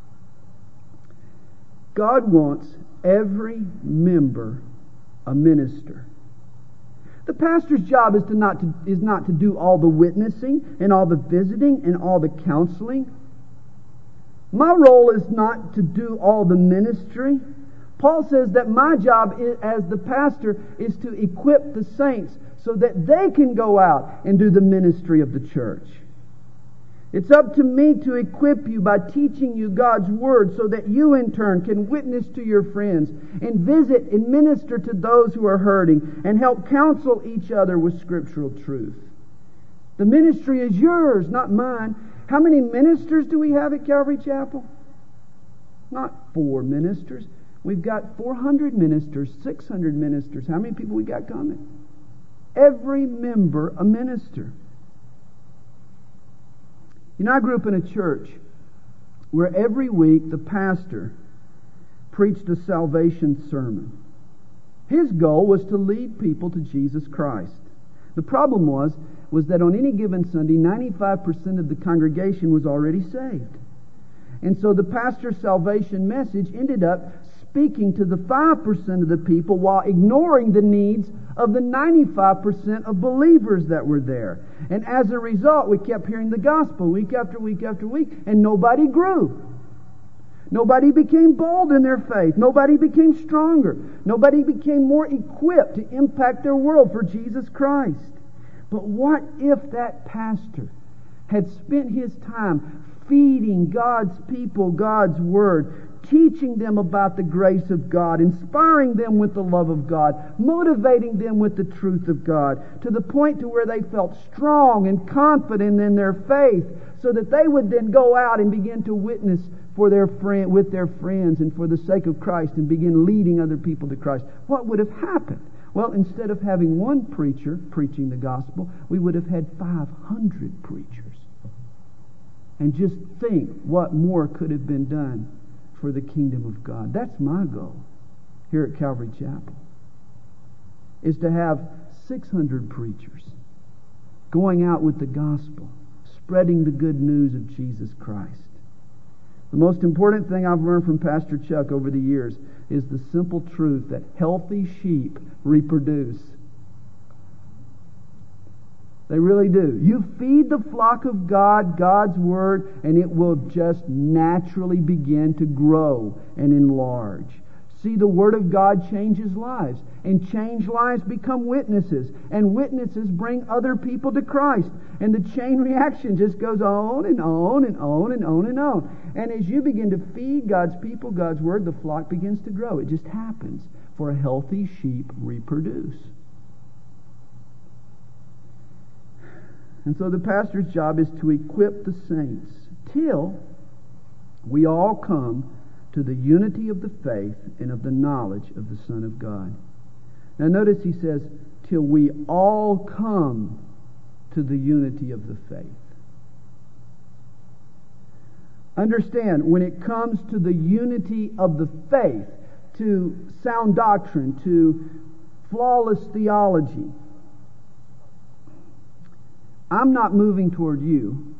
God wants every member a minister. The pastor's job is to not to, is not to do all the witnessing and all the visiting and all the counseling. My role is not to do all the ministry. Paul says that my job is, as the pastor is to equip the saints so that they can go out and do the ministry of the church. It's up to me to equip you by teaching you God's Word so that you in turn can witness to your friends and visit and minister to those who are hurting and help counsel each other with scriptural truth. The ministry is yours, not mine. How many ministers do we have at Calvary Chapel? Not four ministers. We've got four hundred ministers, six hundred ministers. How many people we got coming? Every member a minister. You know, I grew up in a church where every week the pastor preached a salvation sermon. His goal was to lead people to Jesus Christ. The problem was, was that on any given Sunday, ninety-five percent of the congregation was already saved. And so the pastor's salvation message ended up speaking to the five percent of the people while ignoring the needs of the ninety-five percent of believers that were there. And as a result, we kept hearing the gospel week after week after week, and nobody grew. Nobody became bold in their faith. Nobody became stronger. Nobody became more equipped to impact their world for Jesus Christ. But what if that pastor had spent his time feeding God's people God's Word, teaching them about the grace of God, inspiring them with the love of God, motivating them with the truth of God, to the point to where they felt strong and confident in their faith, so that they would then go out and begin to witness for their friend, with their friends and for the sake of Christ, and begin leading other people to Christ. What would have happened? Well, instead of having one preacher preaching the gospel, we would have had five hundred preachers. And just think what more could have been done for the kingdom of God. That's my goal here at Calvary Chapel, is to have six hundred preachers going out with the gospel, spreading the good news of Jesus Christ. The most important thing I've learned from Pastor Chuck over the years is the simple truth that healthy sheep reproduce. They really do. You feed the flock of God, God's Word, and it will just naturally begin to grow and enlarge. See, the Word of God changes lives, and changed lives become witnesses, and witnesses bring other people to Christ. And the chain reaction just goes on and on and on and on and on. And as you begin to feed God's people, God's Word, the flock begins to grow. It just happens, for a healthy sheep reproduce. And so the pastor's job is to equip the saints till we all come to the unity of the faith and of the knowledge of the Son of God. Now notice he says, till we all come to the unity of the faith. Understand, when it comes to the unity of the faith, to sound doctrine, to flawless theology, I'm not moving toward you,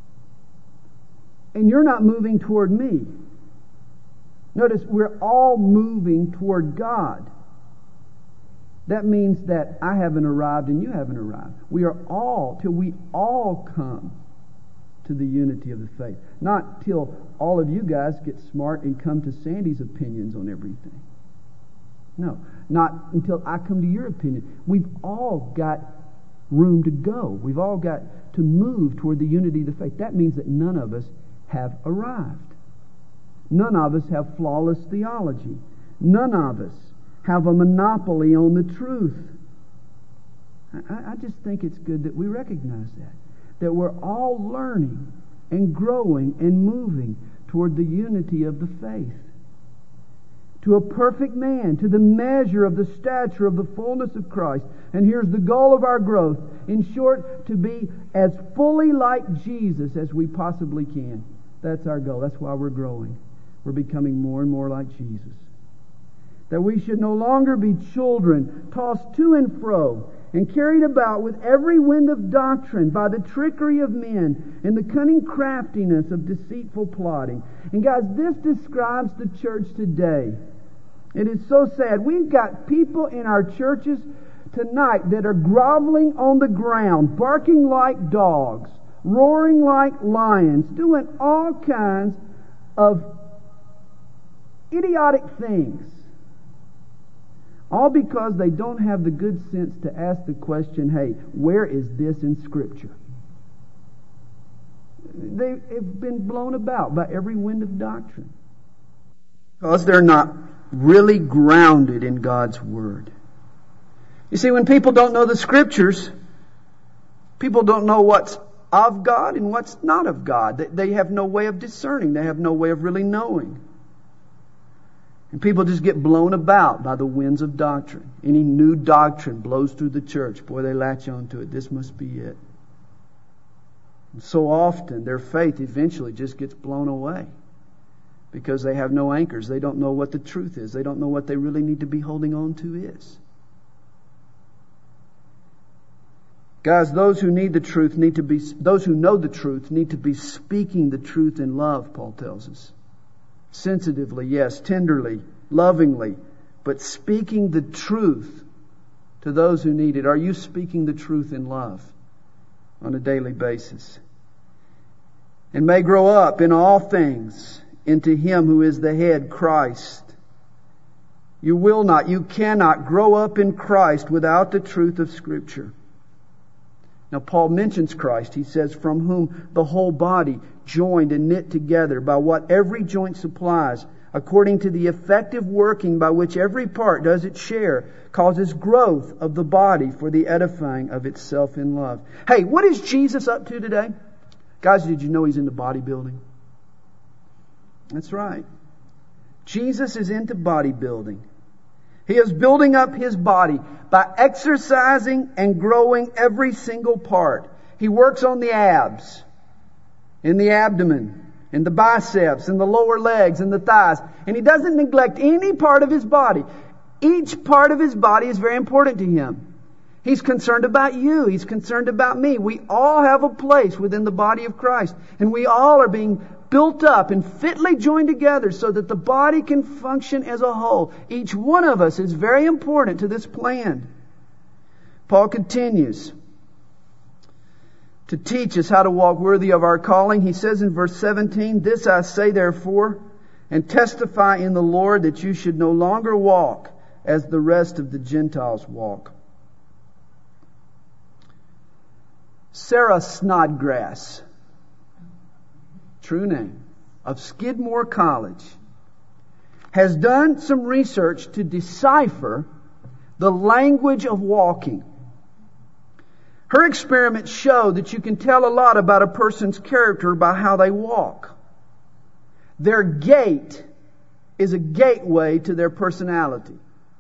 and you're not moving toward me. Notice, we're all moving toward God. That means that I haven't arrived and you haven't arrived. We are all, till we all come to the unity of the faith. Not till all of you guys get smart and come to Sandy's opinions on everything. No, not until I come to your opinion. We've all got room to go. We've all got to move toward the unity of the faith. That means that none of us have arrived. None of us have flawless theology. None of us have a monopoly on the truth. I, I just think it's good that we recognize that. That we're all learning and growing and moving toward the unity of the faith. To a perfect man, to the measure of the stature of the fullness of Christ. And here's the goal of our growth. In short, to be as fully like Jesus as we possibly can. That's our goal. That's why we're growing. We're becoming more and more like Jesus. That we should no longer be children, tossed to and fro, and carried about with every wind of doctrine by the trickery of men and the cunning craftiness of deceitful plotting. And guys, this describes the church today. It is so sad. We've got people in our churches tonight that are groveling on the ground, barking like dogs, roaring like lions, doing all kinds of idiotic things. All because they don't have the good sense to ask the question, hey, where is this in Scripture? They have been blown about by every wind of doctrine. Because they're not really grounded in God's Word. You see, when people don't know the Scriptures, people don't know what's of God and what's not of God. They have no way of discerning. They have no way of really knowing. And people just get blown about by the winds of doctrine. Any new doctrine blows through the church. Boy, they latch onto it. This must be it. And so often their faith eventually just gets blown away because they have no anchors. They don't know what the truth is. They don't know what they really need to be holding on to is. Guys, those who need the truth need to be, those who know the truth need to be speaking the truth in love, Paul tells us. Sensitively, yes, tenderly, lovingly, but speaking the truth to those who need it. Are you speaking the truth in love on a daily basis? And may grow up in all things into Him who is the head, Christ. You will not, you cannot grow up in Christ without the truth of Scripture. Now, Paul mentions Christ. He says, from whom the whole body, joined and knit together by what every joint supplies, according to the effective working by which every part does its share, causes growth of the body for the edifying of itself in love. Hey, what is Jesus up to today? Guys, did you know He's into bodybuilding? That's right. Jesus is into bodybuilding. He is building up His body by exercising and growing every single part. He works on the abs, in the abdomen, in the biceps, in the lower legs, in the thighs. And He doesn't neglect any part of His body. Each part of His body is very important to Him. He's concerned about you. He's concerned about me. We all have a place within the body of Christ. And we all are being built up and fitly joined together so that the body can function as a whole. Each one of us is very important to this plan. Paul continues to teach us how to walk worthy of our calling. He says in verse seventeen, "This I say therefore, and testify in the Lord, that you should no longer walk as the rest of the Gentiles walk." Sarah Snodgrass, true name, of Skidmore College, has done some research to decipher the language of walking. Her experiments show that you can tell a lot about a person's character by how they walk. Their gait is a gateway to their personality.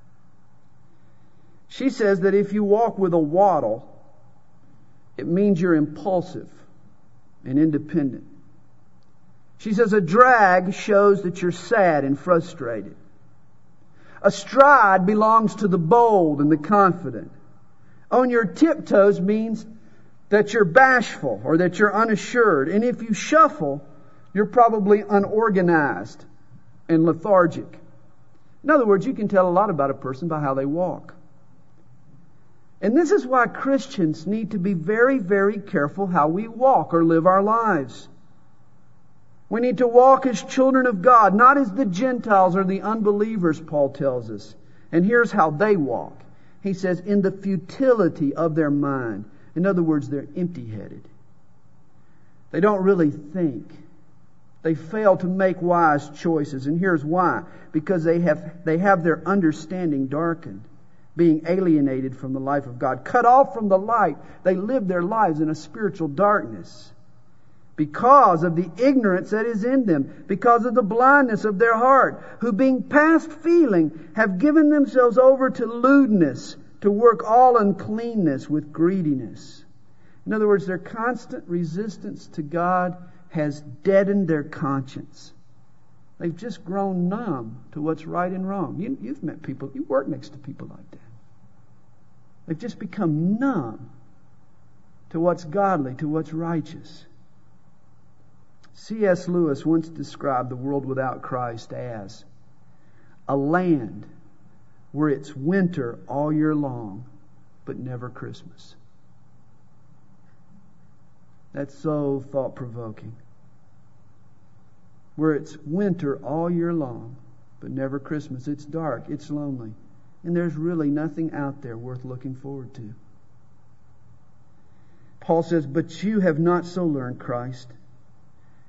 She says that if you walk with a waddle, it means you're impulsive and independent. She says a drag shows that you're sad and frustrated. A stride belongs to the bold and the confident. On your tiptoes means that you're bashful or that you're unassured. And if you shuffle, you're probably unorganized and lethargic. In other words, you can tell a lot about a person by how they walk. And this is why Christians need to be very, very careful how we walk or live our lives. We need to walk as children of God, not as the Gentiles or the unbelievers, Paul tells us. And here's how they walk. He says, in the futility of their mind. In other words, they're empty-headed. They don't really think. They fail to make wise choices. And here's why. Because they have, they have their understanding darkened, being alienated from the life of God. Cut off from the light, they live their lives in a spiritual darkness. Because of the ignorance that is in them, because of the blindness of their heart, who being past feeling have given themselves over to lewdness, to work all uncleanness with greediness. In other words, their constant resistance to God has deadened their conscience. They've just grown numb to what's right and wrong. You, you've met people, you work next to people like that. They've just become numb to what's godly, to what's righteous. C S Lewis once described the world without Christ as a land where it's winter all year long, but never Christmas. That's so thought-provoking. Where it's winter all year long, but never Christmas. It's dark, it's lonely, and there's really nothing out there worth looking forward to. Paul says, "But you have not so learned Christ.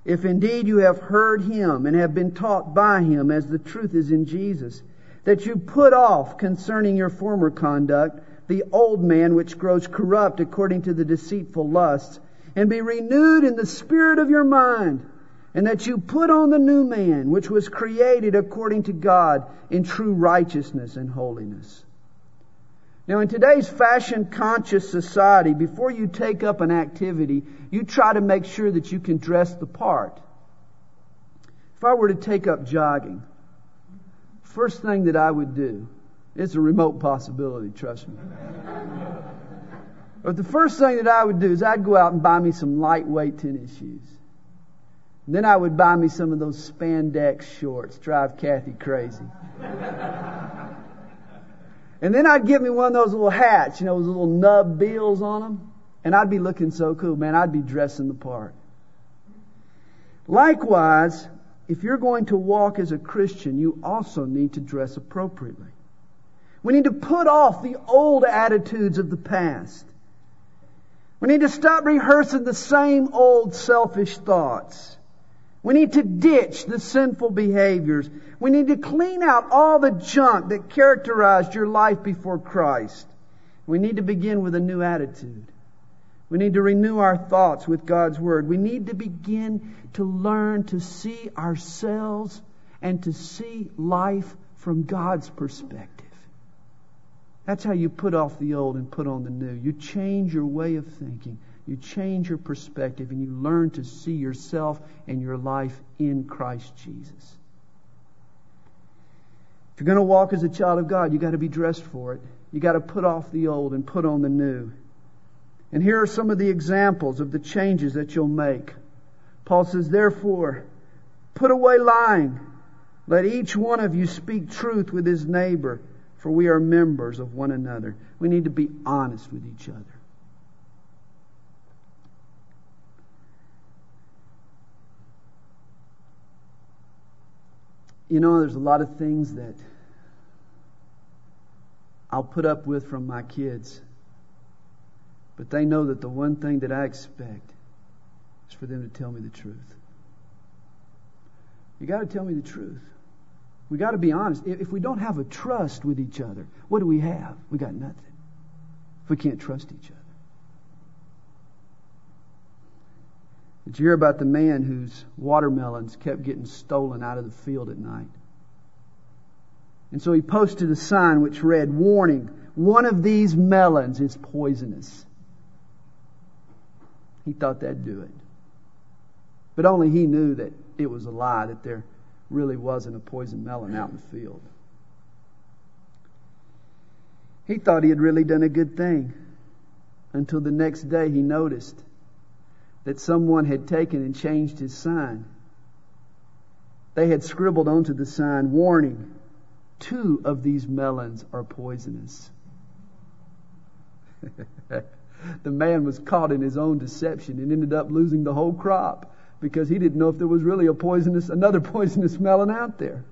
If indeed you have heard Him and have been taught by Him, as the truth is in Jesus, that you put off concerning your former conduct the old man which grows corrupt according to the deceitful lusts, and be renewed in the spirit of your mind, and that you put on the new man which was created according to God in true righteousness and holiness. Now, in today's fashion-conscious society, before you take up an activity, you try to make sure that you can dress the part. If I were to take up jogging, first thing that I would do, it's a remote possibility, trust me. But the first thing that I would do is I'd go out and buy me some lightweight tennis shoes. And then I would buy me some of those spandex shorts, drive Kathy crazy. And then I'd get me one of those little hats, you know, those little nub beals on them. And I'd be looking so cool, man. I'd be dressing the part. Likewise, if you're going to walk as a Christian, you also need to dress appropriately. We need to put off the old attitudes of the past. We need to stop rehearsing the same old selfish thoughts. We need to ditch the sinful behaviors. We need to clean out all the junk that characterized your life before Christ. We need to begin with a new attitude. We need to renew our thoughts with God's Word. We need to begin to learn to see ourselves and to see life from God's perspective. That's how you put off the old and put on the new. You change your way of thinking. You change your perspective, and you learn to see yourself and your life in Christ Jesus. If you're going to walk as a child of God, you've got to be dressed for it. You've got to put off the old and put on the new. And here are some of the examples of the changes that you'll make. Paul says, therefore, put away lying. Let each one of you speak truth with his neighbor, for we are members of one another. We need to be honest with each other. You know, there's a lot of things that I'll put up with from my kids. But they know that the one thing that I expect is for them to tell me the truth. You got to tell me the truth. We got to be honest. If we don't have a trust with each other, what do we have? We got nothing. If we can't trust each other. Did you hear about the man whose watermelons kept getting stolen out of the field at night? And so he posted a sign which read, warning, one of these melons is poisonous. He thought that'd do it. But only he knew that it was a lie, that there really wasn't a poisoned melon out in the field. He thought he had really done a good thing until the next day he noticed that someone had taken and changed his sign. They had scribbled onto the sign, warning, two of these melons are poisonous. The man was caught in his own deception and ended up losing the whole crop because he didn't know if there was really a poisonous, another poisonous melon out there.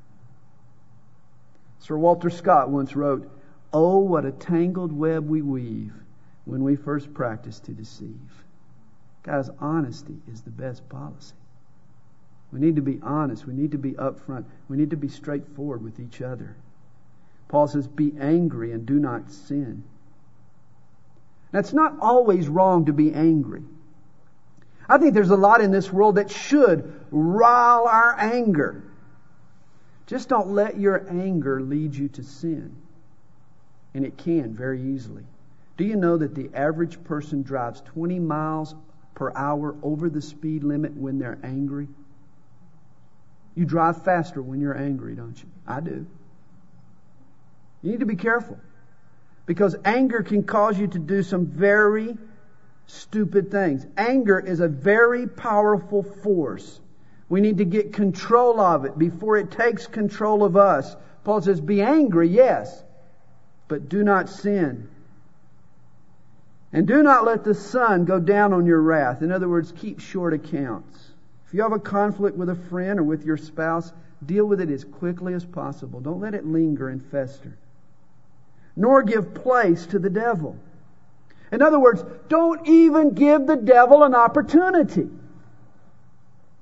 Sir Walter Scott once wrote, "Oh, what a tangled web we weave when we first practice to deceive." Guys, honesty is the best policy. We need to be honest. We need to be upfront. We need to be straightforward with each other. Paul says, be angry and do not sin. Now, it's not always wrong to be angry. I think there's a lot in this world that should rile our anger. Just don't let your anger lead you to sin. And it can very easily. Do you know that the average person drives twenty miles per hour over the speed limit when they're angry? You drive faster when you're angry, don't you? I do. You need to be careful. Because anger can cause you to do some very stupid things. Anger is a very powerful force. We need to get control of it before it takes control of us. Paul says, be angry, yes, but do not sin. And do not let the sun go down on your wrath. In other words, keep short accounts. If you have a conflict with a friend or with your spouse, deal with it as quickly as possible. Don't let it linger and fester. Nor give place to the devil. In other words, don't even give the devil an opportunity.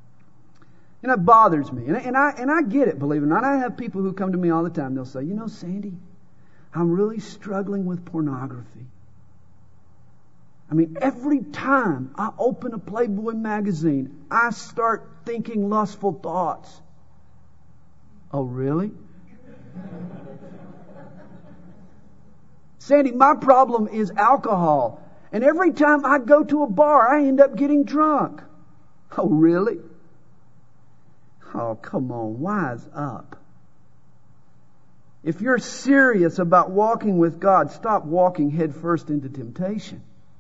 And it bothers me. And, and, I, and I get it, believe it or not. I have people who come to me all the time. They'll say, you know, Sandy, I'm really struggling with pornography. I mean, every time I open a Playboy magazine, I start thinking lustful thoughts. Oh, really? Sandy, my problem is alcohol. And every time I go to a bar, I end up getting drunk. Oh, really? Oh, come on, wise up. If you're serious about walking with God, stop walking headfirst into temptation.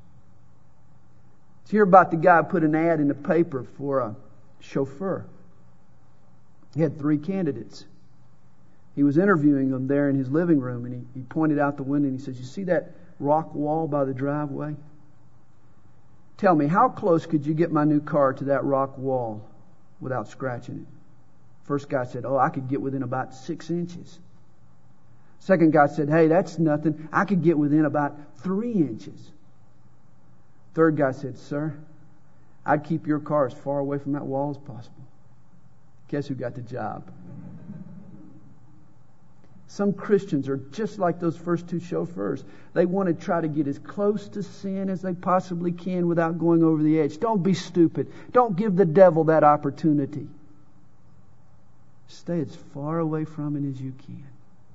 Let's hear about the guy who put an ad in the paper for a chauffeur. He had three candidates. He was interviewing them there in his living room, and he, he pointed out the window and he says, you see that rock wall by the driveway? Tell me, how close could you get my new car to that rock wall without scratching it? First guy said, oh, I could get within about six inches. Second guy said, hey, that's nothing. I could get within about three inches. Third guy said, sir, I'd keep your car as far away from that wall as possible. Guess who got the job? Some Christians are just like those first two chauffeurs. They want to try to get as close to sin as they possibly can without going over the edge. Don't be stupid. Don't give the devil that opportunity. Stay as far away from it as you can.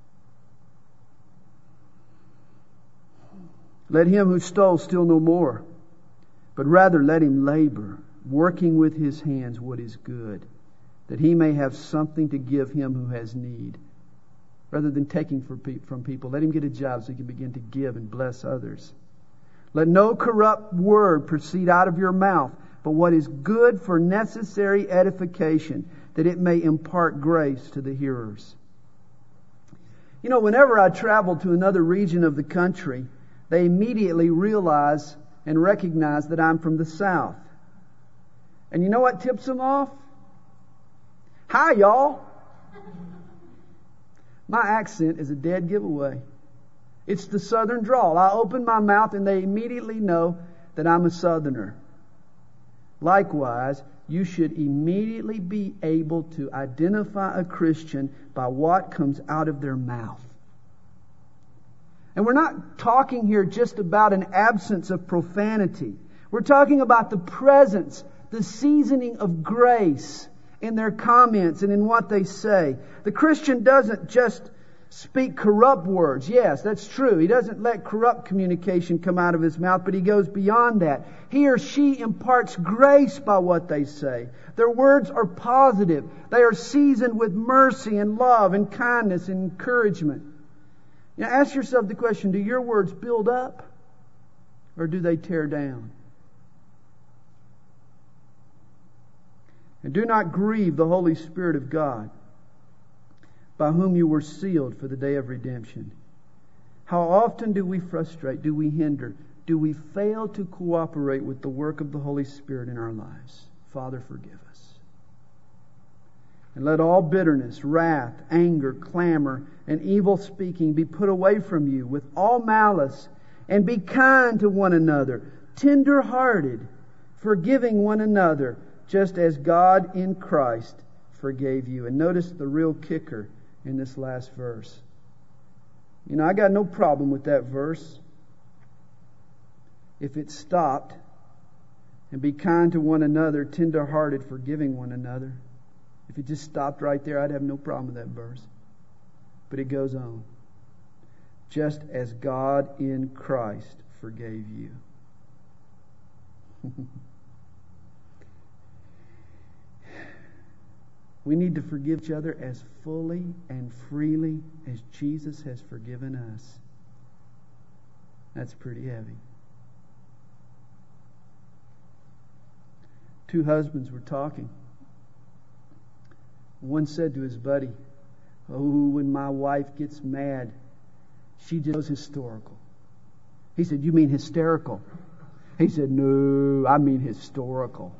Let him who stole steal no more, but rather let him labor, working with his hands what is good, that he may have something to give him who has need. Rather than taking from people, let him get a job so he can begin to give and bless others. Let no corrupt word proceed out of your mouth, but what is good for necessary edification, that it may impart grace to the hearers. You know, whenever I travel to another region of the country, they immediately realize and recognize that I'm from the South. And you know what tips them off? Hi, y'all. My accent is a dead giveaway. It's the Southern drawl. I open my mouth and they immediately know that I'm a Southerner. Likewise, you should immediately be able to identify a Christian by what comes out of their mouth. And we're not talking here just about an absence of profanity. We're talking about the presence, the seasoning of grace in their comments and in what they say. The Christian doesn't just speak corrupt words. Yes, that's true. He doesn't let corrupt communication come out of his mouth, but he goes beyond that. He or she imparts grace by what they say. Their words are positive. They are seasoned with mercy and love and kindness and encouragement. Now ask yourself the question, do your words build up or do they tear down? And do not grieve the Holy Spirit of God, by whom you were sealed for the day of redemption. How often do we frustrate, do we hinder, do we fail to cooperate with the work of the Holy Spirit in our lives? Father, forgive us. And let all bitterness, wrath, anger, clamor, and evil speaking be put away from you with all malice, and be kind to one another, tender-hearted, forgiving one another, just as God in Christ forgave you. And notice the real kicker in this last verse. You know, I got no problem with that verse if it stopped, and be kind to one another, tender-hearted, forgiving one another. If it just stopped right there, I'd have no problem with that verse. But it goes on. Just as God in Christ forgave you. We need to forgive each other as fully and freely as Jesus has forgiven us. That's pretty heavy. Two husbands were talking. One said to his buddy, "Oh, when my wife gets mad, she just goes historical." He said, "You mean hysterical?" He said, "No, I mean historical.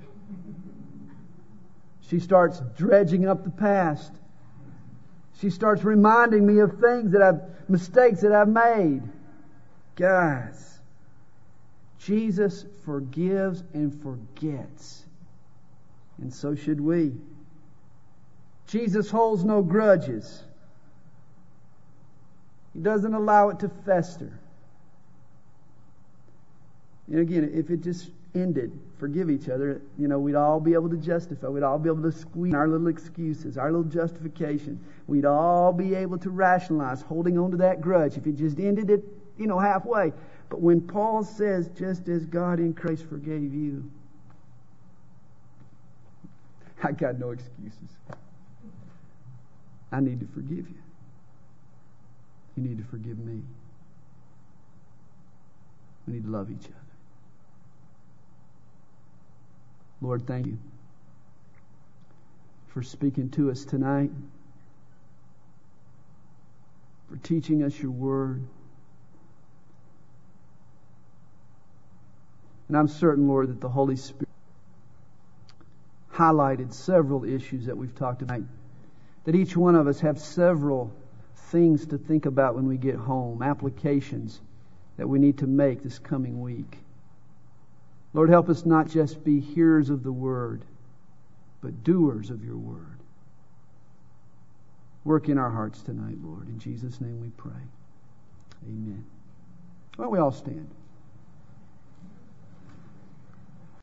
She starts dredging up the past. She starts reminding me of things that I've, mistakes that I've made." Guys, Jesus forgives and forgets. And so should we. Jesus holds no grudges. He doesn't allow it to fester. And again, if it just ended, forgive each other, you know, we'd all be able to justify. We'd all be able to squeeze our little excuses, our little justification. We'd all be able to rationalize holding on to that grudge if it just ended it, you know, halfway. But when Paul says, just as God in Christ forgave you, I got no excuses. I need to forgive you. You need to forgive me. We need to love each other. Lord, thank you for speaking to us tonight, for teaching us your word. And I'm certain, Lord, that the Holy Spirit highlighted several issues that we've talked about, that each one of us have several things to think about when we get home, applications that we need to make this coming week. Lord, help us not just be hearers of the word, but doers of your word. Work in our hearts tonight, Lord. In Jesus' name we pray. Amen. Why don't we all stand?